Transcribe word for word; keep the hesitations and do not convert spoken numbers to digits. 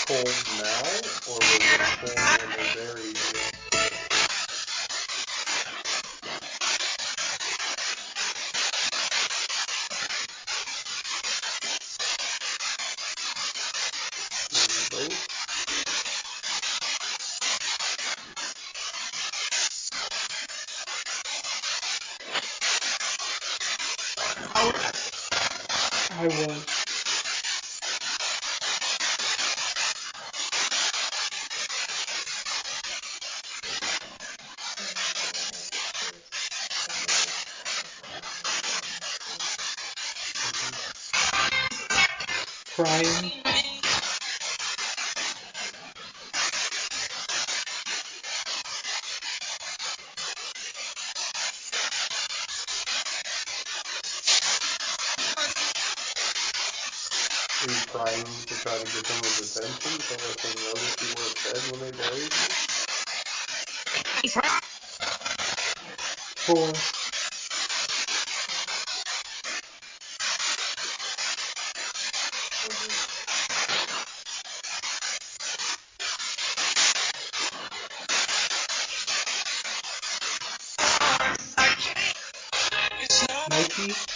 cold now, or was it cold when they buried you? Maybe both? I won. Crying. Were you crying to try to get someone's attention to let them know that you weren't dead when they buried you? Four. Mikey?